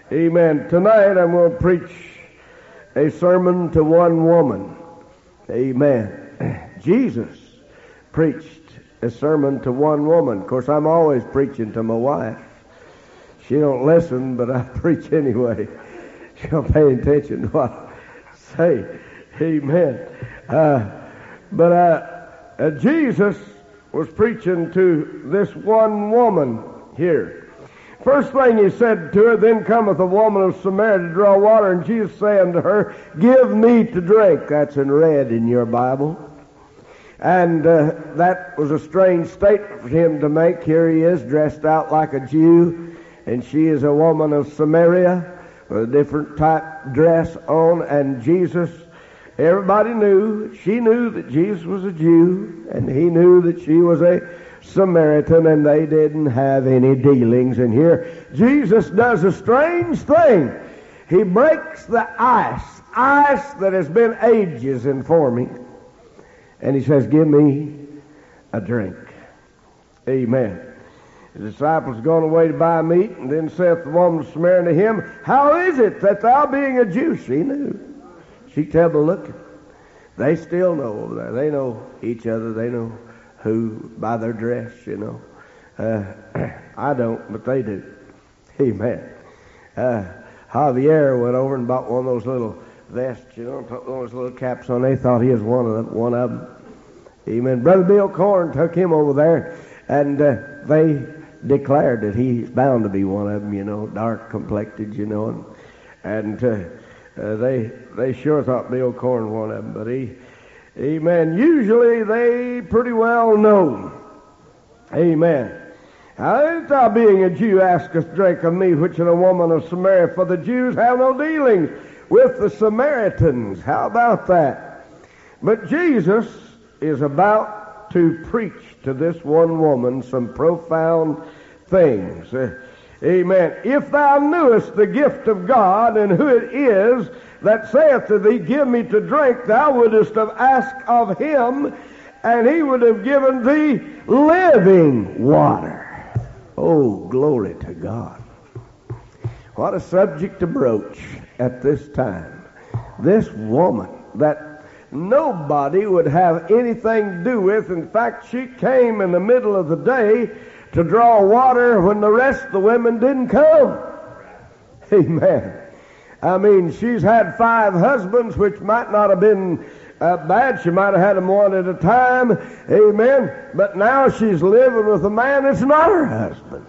Amen. Tonight I'm going to preach a sermon to one woman. Amen. Jesus preached a sermon to one woman. Of course, I'm always preaching to my wife. She don't listen, but I preach anyway. She don't pay attention to what I say. Amen. But Jesus was preaching to this one woman here. First thing he said to her, then cometh a woman of Samaria to draw water, and Jesus said unto her, give me to drink. That's in red in your Bible. And that was a strange statement for him to make. Here he is, dressed out like a Jew, and she is a woman of Samaria with a different type dress on, and Jesus, everybody knew, she knew that Jesus was a Jew, and he knew that she was a Samaritan, and they didn't have any dealings. And here Jesus does a strange thing. He breaks the ice that has been ages in forming, and he says, give me a drink. Amen. The disciples gone away to buy meat, and then saith the woman of Samaria to him, how is it that thou being a Jew? She knew. She tell the look. They still know over there. They know each other. They know who by their dress, you know. I don't, but they do. Amen. Javier went over and bought one of those little vests, you know, put one of those little caps on. They thought he was one of them. Amen. Brother Bill Corn took him over there, and they declared that he's bound to be one of them, you know, dark complected, you know, and they sure thought Bill Corn one of them, but amen. Usually they pretty well know. Amen. How is thou being a Jew askest drink of me, which is a woman of Samaria? For the Jews have no dealings with the Samaritans. How about that? But Jesus is about to preach to this one woman some profound things. Amen. If thou knewest the gift of God and who it is that saith to thee, give me to drink, thou wouldest have asked of him, and he would have given thee living water. Oh, glory to God. What a subject to broach at this time. This woman that nobody would have anything to do with. In fact, she came in the middle of the day to draw water when the rest of the women didn't come. Amen. I mean, she's had 5 husbands, which might not have been bad. She might have had them one at a time. Amen. But now she's living with a man that's not her husband.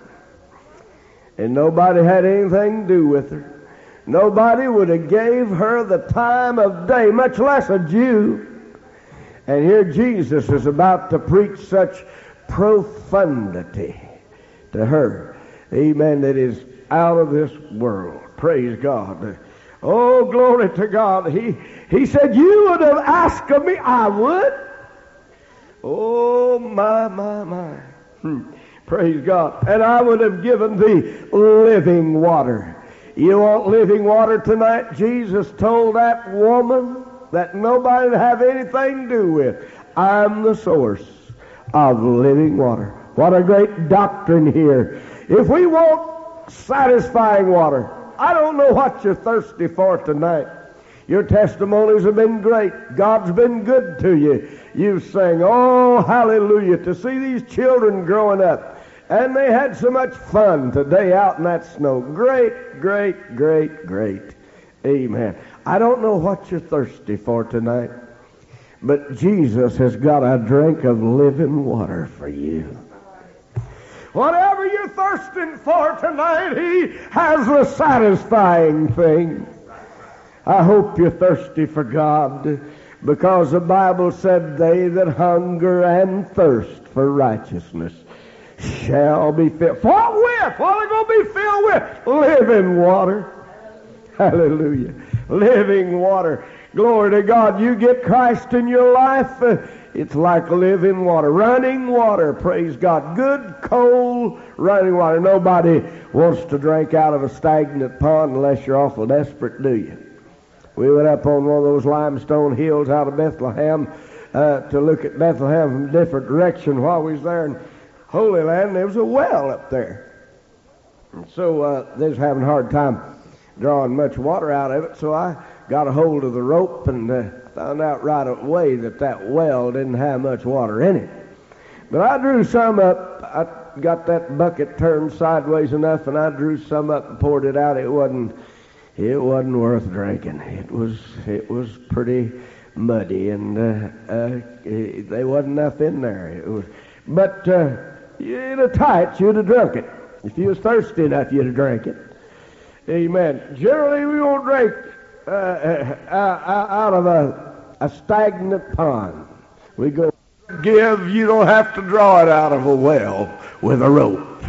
And nobody had anything to do with her. Nobody would have gave her the time of day, much less a Jew. And here Jesus is about to preach such profundity to her. Amen. That is out of this world. Praise God. Oh, glory to God. He said, you would have asked of me. I would. Oh, my. Praise God. And I would have given thee living water. You want living water tonight? Jesus told that woman that nobody would have anything to do with. I'm the source of living water. What a great doctrine here. If we want satisfying water, I don't know what you're thirsty for tonight. Your testimonies have been great. God's been good to you. You sang, oh, hallelujah, to see these children growing up. And they had so much fun today out in that snow. Great. Amen. I don't know what you're thirsty for tonight, but Jesus has got a drink of living water for you. Whatever you're thirsting for tonight, he has the satisfying thing. I hope you're thirsty for God, because the Bible said, they that hunger and thirst for righteousness shall be filled. What with? What are they going to be filled with? Living water. Hallelujah. Living water. Glory to God. You get Christ in your life, it's like living water. Running water. Praise God. Good, cold, running water. Nobody wants to drink out of a stagnant pond unless you're awful desperate, do you? We went up on one of those limestone hills out of Bethlehem to look at Bethlehem from a different direction while we was there in Holy Land. There was a well up there. And so they was having a hard time drawing much water out of it, so I got a hold of the rope and found out right away that well didn't have much water in it. But I drew some up. I got that bucket turned sideways enough, and I drew some up and poured it out. It wasn't worth drinking. It was pretty muddy, and there wasn't enough in there. But in a tight, you'd have drunk it. If you was thirsty enough, you'd have drank it. Amen. Generally, we won't drink out of a stagnant pond. We go give. You don't have to draw it out of a well with a rope.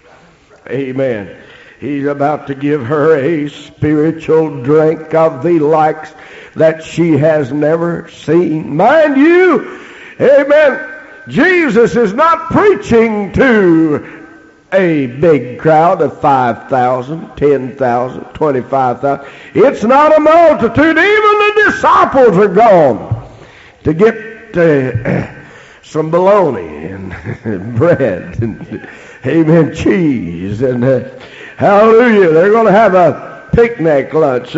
Amen. He's about to give her a spiritual drink of the likes that she has never seen. Mind you, amen, Jesus is not preaching to a big crowd of 5,000, 10,000, 25,000. It's not a multitude. Even the disciples are gone to get some bologna and bread and, amen, cheese and hallelujah. They're going to have a picnic lunch.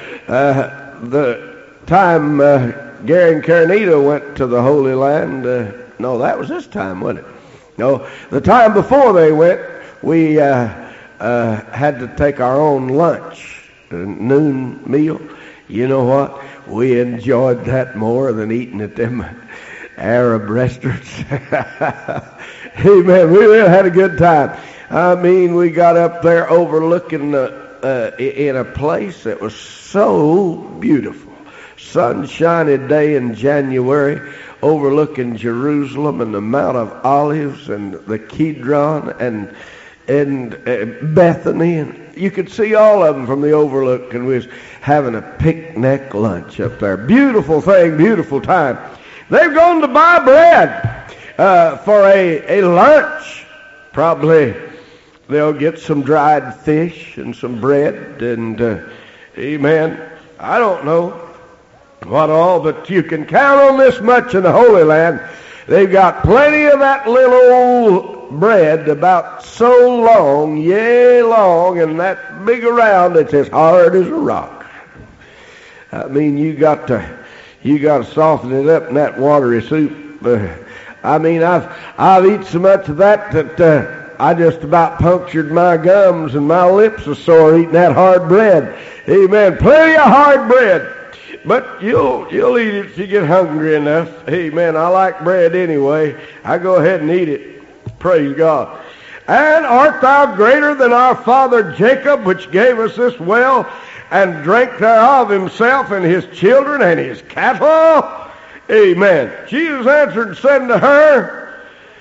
The time Gary and Karenita went to the Holy Land, no, that was this time, wasn't it? No, the time before they went, we had to take our own lunch, a noon meal. You know what? We enjoyed that more than eating at them Arab restaurants. Amen. We really had a good time. I mean, we got up there overlooking in a place that was so beautiful. Sunshiny day in January, overlooking Jerusalem and the Mount of Olives and the Kidron and Bethany, and you could see all of them from the overlook, and we was having a picnic lunch up there. Beautiful thing, beautiful time. They've gone to buy bread for a lunch. Probably they'll get some dried fish and some bread and amen. I don't know what all, but you can count on this much in the Holy Land. They've got plenty of that little old bread about so long, yea long, and that big around it's as hard as a rock. I mean, you got to soften it up in that watery soup. I mean, I've eaten so much of that I just about punctured my gums and my lips are sore eating that hard bread. Amen. Plenty of hard bread. But you'll eat it if you get hungry enough. Amen. I like bread anyway. I go ahead and eat it. Praise God. And art thou greater than our father Jacob, which gave us this well, and drank thereof himself and his children and his cattle? Amen. Jesus answered and said unto her,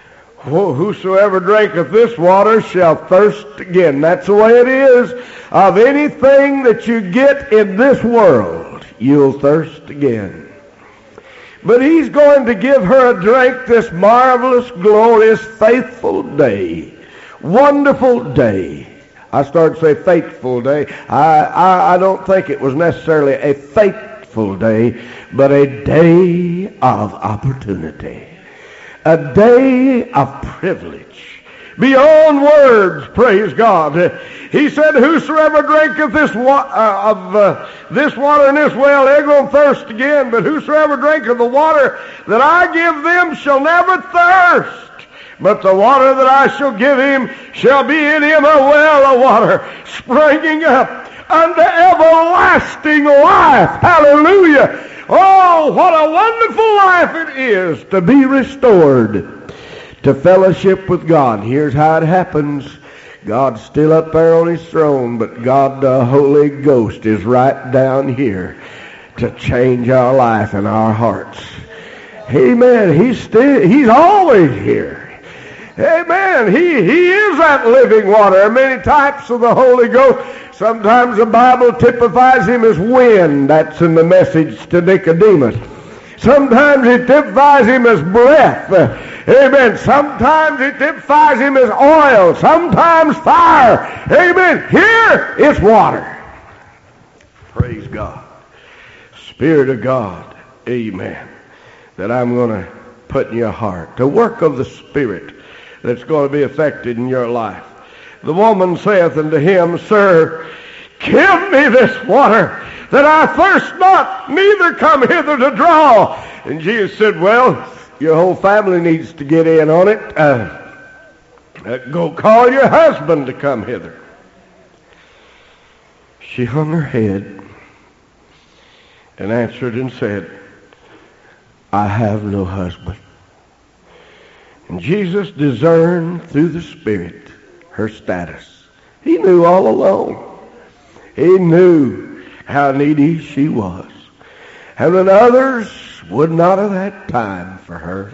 whosoever drinketh this water shall thirst again. That's the way it is. Of anything that you get in this world, you'll thirst again. But he's going to give her a drink this marvelous, glorious, faithful day. Wonderful day. I started to say faithful day. I don't think it was necessarily a faithful day, but a day of opportunity. A day of privilege. Beyond words, praise God. He said, whosoever drinketh this water in this well, they're going to thirst again. But whosoever drinketh the water that I give them shall never thirst. But the water that I shall give him shall be in him a well of water, springing up unto everlasting life. Hallelujah. Oh, what a wonderful life it is to be restored to fellowship with God. Here's how it happens. God's still up there on his throne, but God the Holy Ghost is right down here to change our life and our hearts. Amen. He's always here. Amen. He is that living water. There are many types of the Holy Ghost. Sometimes the Bible typifies him as wind. That's in the message to Nicodemus. Sometimes it typifies him as breath. Amen. Sometimes it typifies him as oil. Sometimes fire. Amen. Here it's water. Praise God. Spirit of God. Amen. That I'm going to put in your heart. The work of the Spirit that's going to be affected in your life. The woman saith unto him, Sir, give me this water, that I thirst not, neither come hither to draw. And Jesus said, well, your whole family needs to get in on it. Go call your husband to come hither. She hung her head and answered and said, I have no husband. And Jesus discerned through the Spirit her status. He knew all along. He knew how needy she was. And when others would not have had time for her,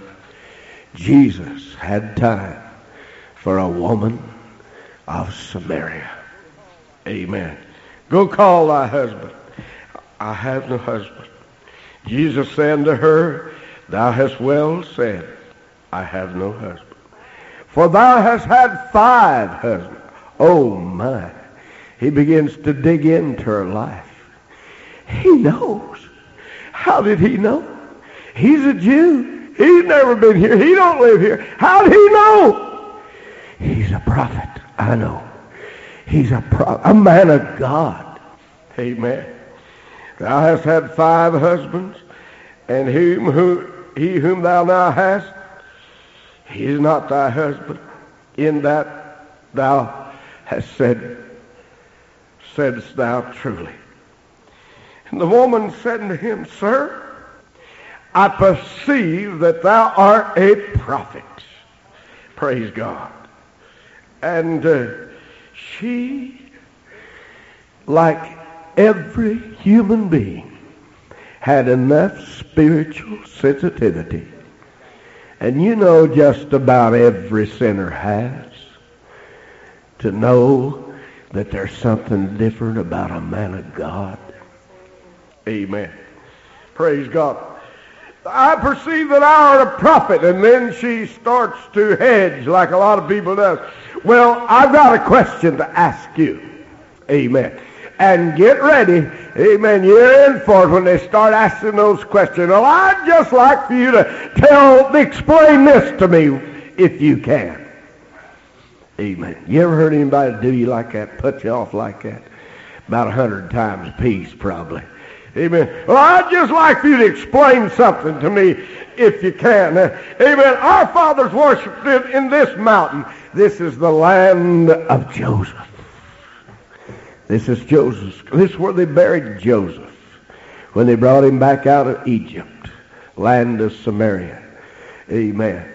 Jesus had time for a woman of Samaria. Amen. Go call thy husband. I have no husband. Jesus said to her, thou hast well said, I have no husband. For thou hast had 5 husbands. Oh my. He begins to dig into her life. He knows. How did he know? He's a Jew. He's never been here. He don't live here. How did he know? He's a prophet. I know. He's a man of God. Amen. Thou hast had 5 husbands, and he whom thou now hast, he is not thy husband. In that thou hast saidst thou truly. And the woman said to him, Sir, I perceive that thou art a prophet. Praise God. And she, like every human being, had enough spiritual sensitivity. And you know just about every sinner has, to know that there's something different about a man of God. Amen. Praise God. I perceive that I are a prophet. And then she starts to hedge like a lot of people do. Well, I've got a question to ask you. Amen. And get ready. Amen. You're in for it when they start asking those questions. Well, I'd just like for you to explain this to me if you can. Amen. You ever heard anybody do you like that, put you off like that? About 100 times a piece, probably. Amen. Well, I'd just like for you to explain something to me if you can. Amen. Our fathers worshipped in this mountain. This is the land of Joseph. This is Joseph. This is where they buried Joseph when they brought him back out of Egypt, land of Samaria. Amen.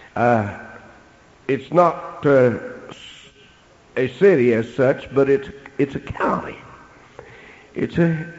It's not a city as such, but it's a county. It's a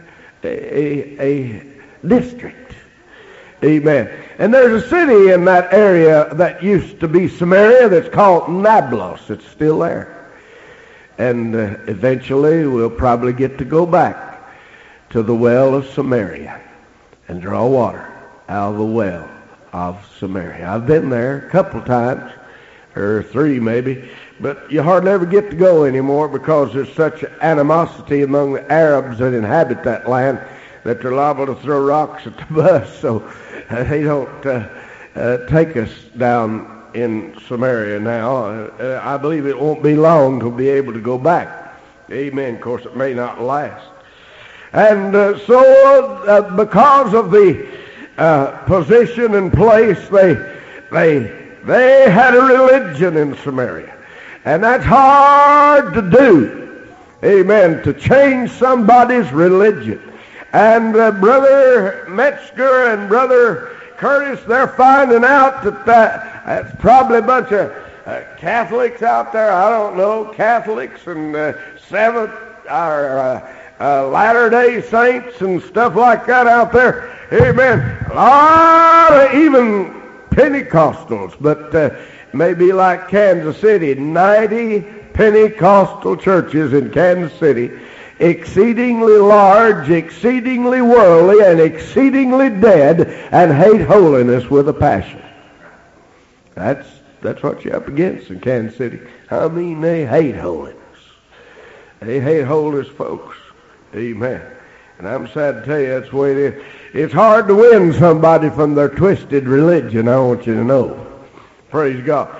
district. Amen. And there's a city in that area that used to be Samaria that's called Nablus. It's still there. And eventually we'll probably get to go back to the well of Samaria and draw water out of the well of Samaria. I've been there a couple times, or 3 maybe, but you hardly ever get to go anymore because there's such animosity among the Arabs that inhabit that land that they're liable to throw rocks at the bus. So they don't take us down in Samaria now. I believe it won't be long to be able to go back. Amen. Of course, it may not last. And so because of the position and place, they had a religion in Samaria. And that's hard to do. Amen. To change somebody's religion. And Brother Metzger and Brother Curtis, they're finding out that that's probably a bunch of Catholics out there. I don't know, Catholics and Latter-day Saints and stuff like that out there. Amen. A lot of even Pentecostals, but maybe like Kansas City, 90 Pentecostal churches in Kansas City, exceedingly large, exceedingly worldly, and exceedingly dead, and hate holiness with a passion. That's what you're up against in Kansas City. I mean, they hate holiness. They hate holiness, folks. Amen. And I'm sad to tell you that's the way it is. It's hard to win somebody from their twisted religion, I want you to know. Praise God.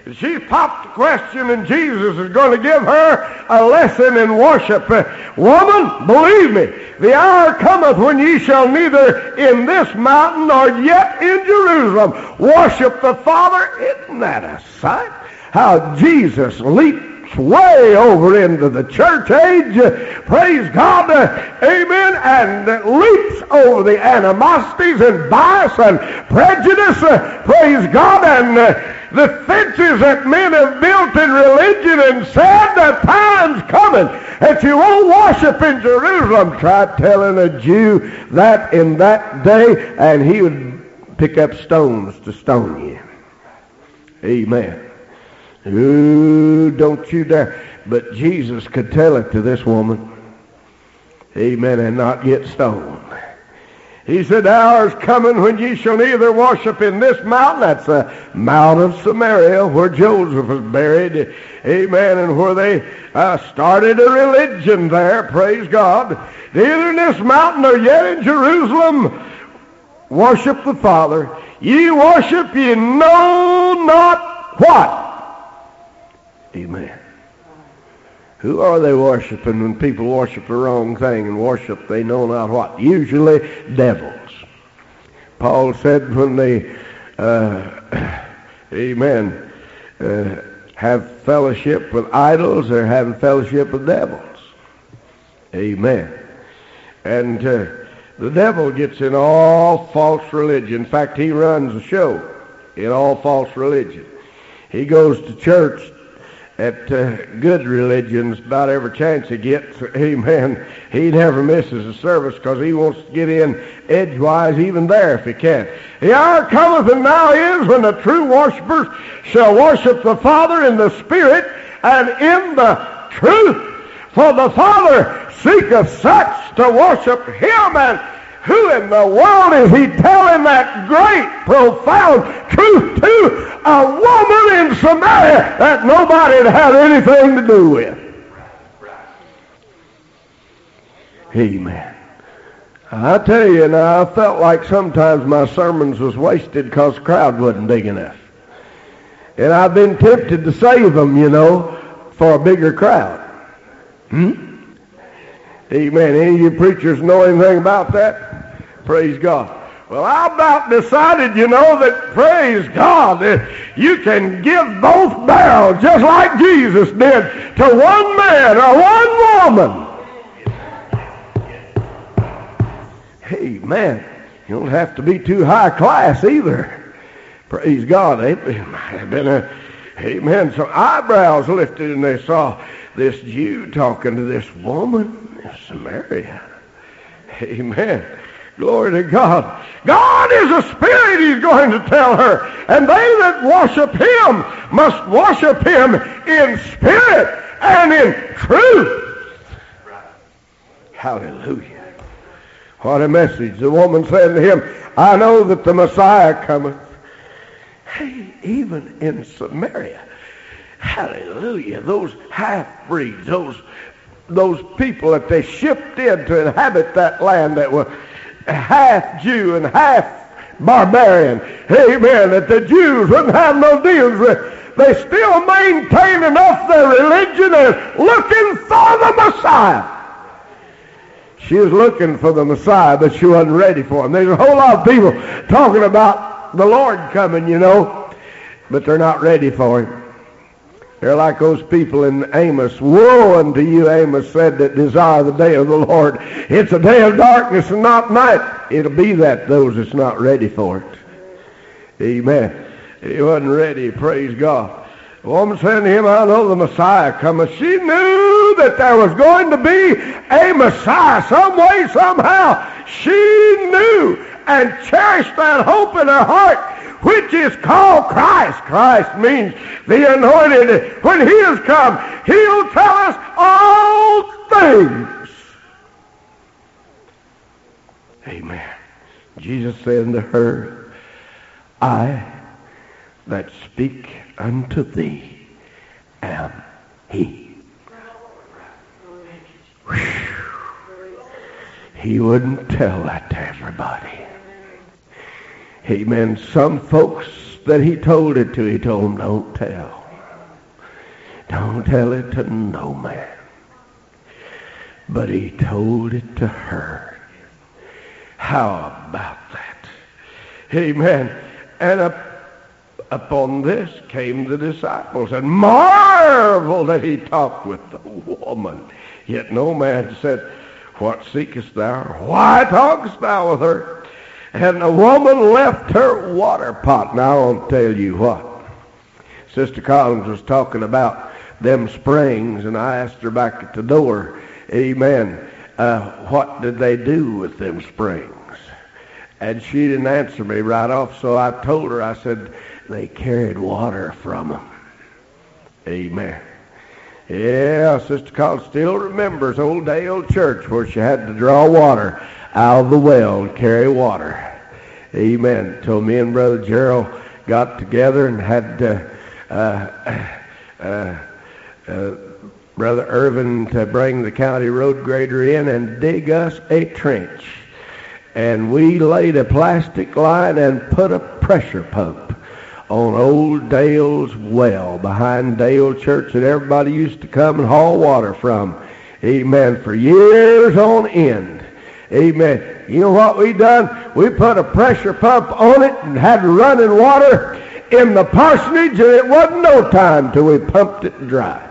She popped the question, and Jesus is going to give her a lesson in worship. Woman, believe me, the hour cometh when ye shall neither in this mountain nor yet in Jerusalem worship the Father. Isn't that a sight? How Jesus leaps way over into the church age, praise God, amen, and leaps over the animosities and bias and prejudice, praise God, and the fences that men have built in religion, and said the time's coming that you won't worship in Jerusalem. Try telling a Jew that in that day, and he would pick up stones to stone you. Amen. Ooh, don't you dare. But Jesus could tell it to this woman. Amen, and not get stoned. He said, the hour's coming when ye shall neither worship in this mountain, that's the Mount of Samaria, where Joseph was buried, amen, and where they started a religion there, praise God. Neither in this mountain nor yet in Jerusalem worship the Father. Ye worship, ye know not what. Amen. Who are they worshiping when people worship the wrong thing and worship they know not what? Usually devils. Paul said when they, amen, have fellowship with idols, they're having fellowship with devils. Amen. And the devil gets in all false religion. In fact, he runs the show in all false religion. He goes to church at good religions about every chance he gets. Amen. He never misses a service because he wants to get in edgewise even there if he can. The hour cometh and now is when the true worshipers shall worship the Father in the Spirit and in the truth. For the Father seeketh such to worship him. And who in the world is he telling that great, profound truth to? A woman in Samaria that nobody had had anything to do with. Amen. I tell you now, I felt like sometimes my sermons was wasted because the crowd wasn't big enough. And I've been tempted to save them, you know, for a bigger crowd. Amen. Any of you preachers know anything about that? Praise God. Well, I about decided, you know, that, praise God, that you can give both barrels just like Jesus did to one man or one woman. Amen. You don't have to be too high class either. Praise God. There might have been some eyebrows lifted, and they saw this Jew talking to this woman in Samaria. Amen. Glory to God. God is a spirit, he's going to tell her. And they that worship him must worship him in spirit and in truth. Hallelujah. What a message. The woman said to him, I know that the Messiah cometh. Hey, even in Samaria. Hallelujah. Those half-breeds, those people that they shipped in to inhabit that land that were half Jew and half barbarian. Amen. That the Jews wouldn't have no deals with. They still maintain enough their religion as looking for the Messiah. She was looking for the Messiah, but she wasn't ready for him. There's a whole lot of people talking about the Lord coming, you know, but they're not ready for him. They're like those people in Amos. Woe unto you, Amos said, that desire the day of the Lord. It's a day of darkness and not night. It'll be that, those that's not ready for it. Amen. He wasn't ready, praise God. The woman said to him, I know the Messiah cometh. She knew that there was going to be a Messiah some way, somehow. She knew and cherished that hope in her heart, which is called Christ. Christ means the anointed. When he has come, he'll tell us all things. Amen. Jesus said unto her, I that speak unto thee am he. Whew. He wouldn't tell that to everybody. Amen. Some folks that he told it to, he told them, don't tell. Don't tell it to no man. But he told it to her. How about that? Amen. And upon this came the disciples and marveled that he talked with the woman. Yet no man said, What seekest thou? Why talkest thou with her? And the woman left her water pot. Now I'll tell you what. Sister Collins was talking about them springs, and I asked her back at the door, amen, what did they do with them springs? And she didn't answer me right off, so I told her, I said, they carried water from them. Amen. Yeah, Sister Collins still remembers old Dale Church where she had to draw water out of the well and carry water. Amen. So me and Brother Gerald got together and had Brother Irvin to bring the county road grader in and dig us a trench. And we laid a plastic line and put a pressure pump on old Dale's well behind Dale Church that everybody used to come and haul water from. Amen. For years on end. Amen. You know what we done? We put a pressure pump on it and had running water in the parsonage, and it wasn't no time till we pumped it dry.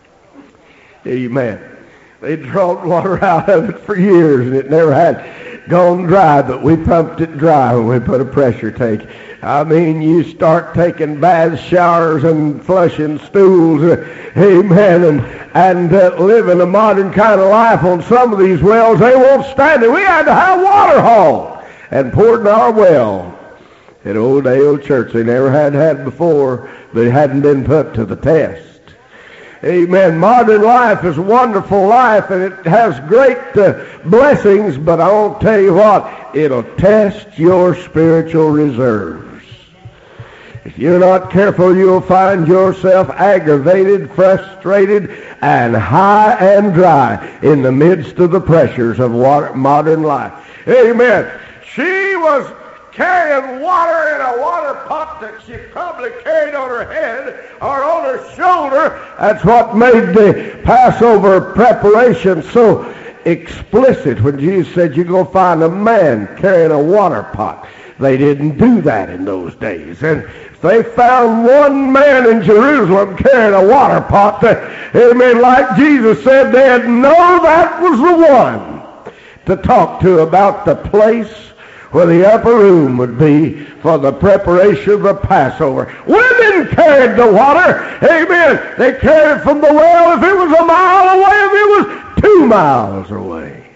Amen. They drawed water out of it for years, and it never had gone dry, but we pumped it dry when we put a pressure tank. I mean, you start taking baths, showers, and flushing stools, amen, and living a modern kind of life on some of these wells. They won't stand it. We had to have water hauled and poured in our well at Old Dale Church. They never had before, but it hadn't been put to the test. Amen. Modern life is a wonderful life, and it has great blessings, but I'll tell you what, it'll test your spiritual reserves. If you're not careful, you'll find yourself aggravated, frustrated, and high and dry in the midst of the pressures of modern life. Amen. She was carrying water in a water pot that she probably carried on her head or on her shoulder. That's what made the Passover preparation so explicit when Jesus said you're going to find a man carrying a water pot. They didn't do that in those days. And if they found one man in Jerusalem carrying a water pot, amen, like Jesus said, they'd know that was the one to talk to about the place where the upper room would be for the preparation of the Passover. Women carried the water. Amen. They carried it from the well if it was a mile away, if it was 2 miles away.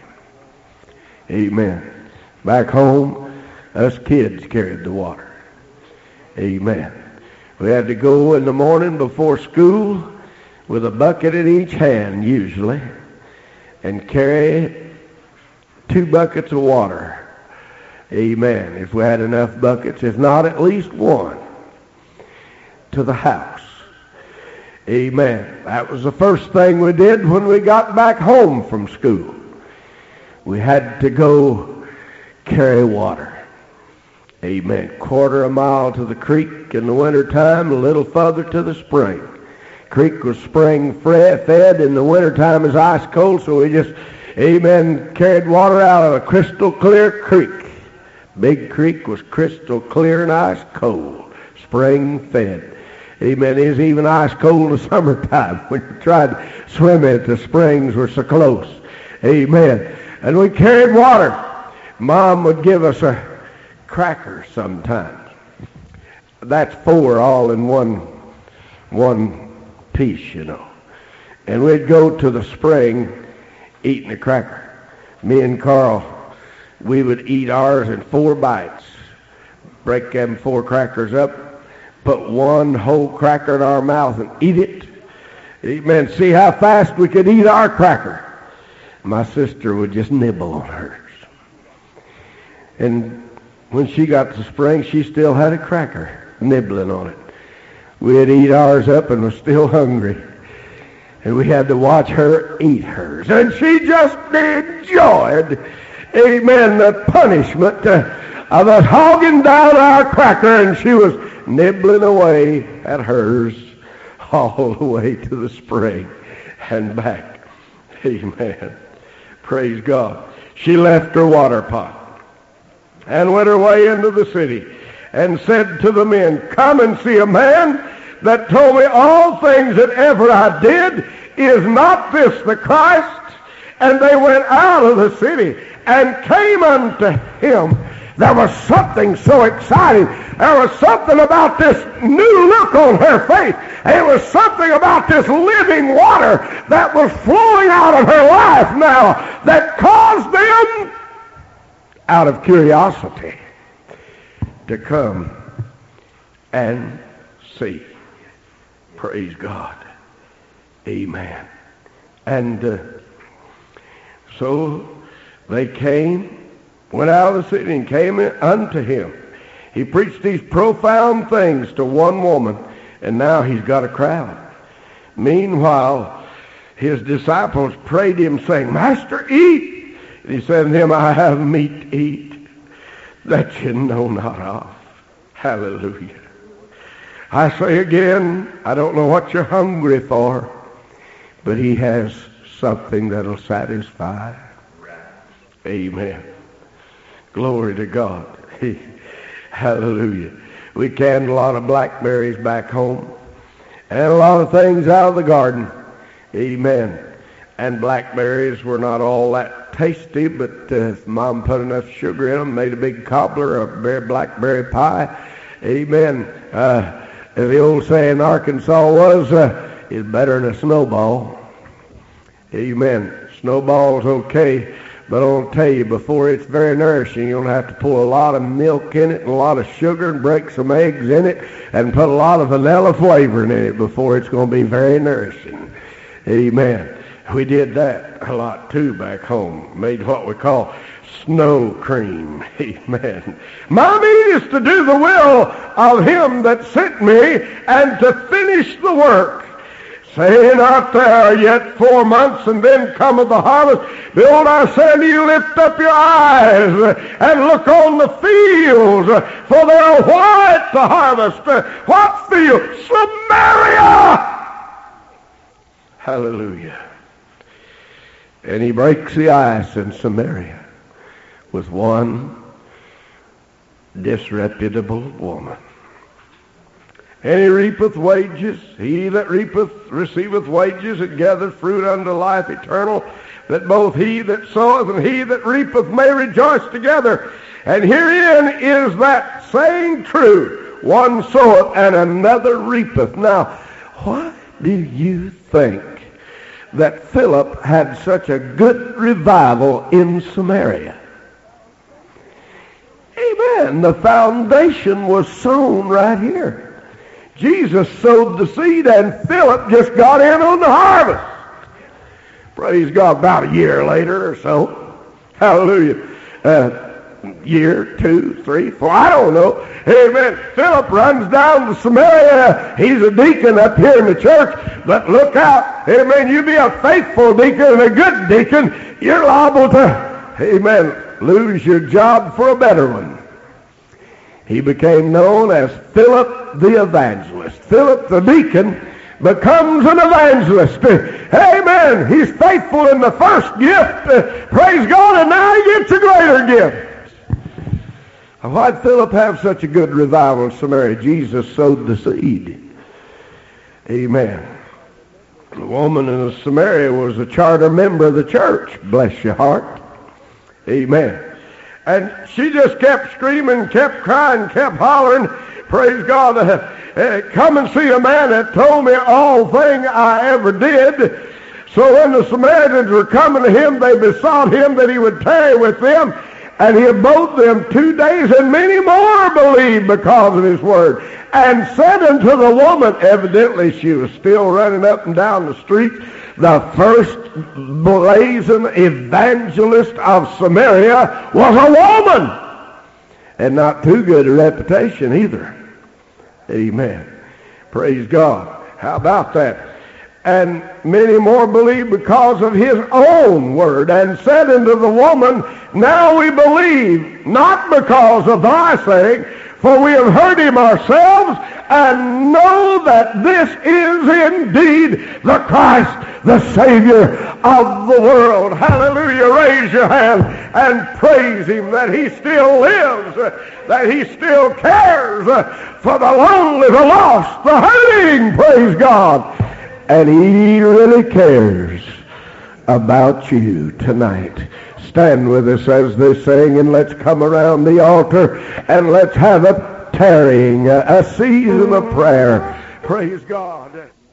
Amen. Back home, us kids carried the water. Amen. We had to go in the morning before school with a bucket in each hand, usually, and carry 2 buckets of water. Amen. If we had enough buckets, if not, at least one to the house. Amen. That was the first thing we did when we got back home from school. We had to go carry water. Amen. 1/4 mile to the creek in the wintertime, a little further to the spring. Creek was spring fed. In the wintertime is ice cold, so we just, amen, carried water out of a crystal clear creek. Big Creek was crystal clear and ice cold, spring fed. Amen. It was even ice cold in the summertime when you tried to swim in it. The springs were so close. Amen. And we carried water. Mom would give us a cracker sometimes. That's 4 all in one piece, you know. And we'd go to the spring eating a cracker. Me and Carl, we would eat ours in 4 bites. Break them 4 crackers up, put 1 whole cracker in our mouth and eat it. Amen. See how fast we could eat our cracker. My sister would just nibble on hers. And when she got to the spring, she still had a cracker nibbling on it. We'd eat ours up and was still hungry. And we had to watch her eat hers. And she just enjoyed, amen, the punishment of us hogging down our cracker, and she was nibbling away at hers all the way to the spring and back. Amen. Praise God. She left her water pot and went her way into the city and said to the men, come and see a man that told me all things that ever I did. Is not this the Christ? And they went out of the city and came unto him. There was something so exciting. There was something about this new look on her face. It was something about this living water that was flowing out of her life now that caused them, out of curiosity, to come and see. Praise God. Amen. And so they came, went out of the city and came unto him. He preached these profound things to one woman, and now he's got a crowd. Meanwhile, his disciples prayed him, saying, Master, eat. And he said to them, I have meat to eat that you know not of. Hallelujah. I say again, I don't know what you're hungry for, but he has something that'll satisfy. Amen. Glory to God. Hallelujah. We canned a lot of blackberries back home and a lot of things out of the garden. Amen. And blackberries were not all that tasty, but Mom put enough sugar in them, made a big cobbler of blackberry pie. Amen. The old saying in Arkansas was, it's better than a snowball. Amen. Snowball's okay, but I'll tell you, before it's very nourishing, you'll have to pour a lot of milk in it and a lot of sugar and break some eggs in it and put a lot of vanilla flavoring in it before it's going to be very nourishing. Amen. We did that a lot too back home. Made what we call snow cream. Amen. My meat is to do the will of him that sent me and to finish the work. Saying, out there yet 4 months, and then cometh the harvest. Behold, I say unto you, lift up your eyes and look on the fields, for they are white to harvest. What field? Samaria! Hallelujah. And he breaks the ice in Samaria with one disreputable woman. And he reapeth wages. He that reapeth receiveth wages, and gathereth fruit unto life eternal, that both he that soweth and he that reapeth may rejoice together. And herein is that saying true, one soweth and another reapeth. Now, why do you think that Philip had such a good revival in Samaria? Amen. The foundation was sown right here. Jesus sowed the seed, and Philip just got in on the harvest. Praise God. About a year later or so. Hallelujah. Year, 2, 3, 4, I don't know. Amen. Philip runs down to Samaria. He's a deacon up here in the church. But look out. Amen. You be a faithful deacon and a good deacon, you're liable to, amen, lose your job for a better one. He became known as Philip the Evangelist. Philip the deacon becomes an evangelist. Amen. He's faithful in the first gift. Praise God. And now he gets a greater gift. Why did Philip have such a good revival in Samaria? Jesus sowed the seed. Amen. The woman in Samaria was a charter member of the church. Bless your heart. Amen. And she just kept screaming, kept crying, kept hollering. Praise God. Come and see a man that told me all thing I ever did. So when the Samaritans were coming to him, they besought him that he would tarry with them. And he abode them 2 days, and many more believed because of his word. And said unto the woman, evidently she was still running up and down the street, the first blazing evangelist of Samaria was a woman. And not too good a reputation either. Amen. Praise God. How about that? And many more believe because of his own word, and said unto the woman, now we believe, not because of thy sake, for we have heard him ourselves, and know that this is indeed the Christ, the Savior of the world. Hallelujah. Raise your hand and praise him that he still lives, that he still cares for the lonely, the lost, the hurting. Praise God. And he really cares about you tonight. Stand with us as they sing, and let's come around the altar and let's have a tarrying, a season of prayer. Praise God.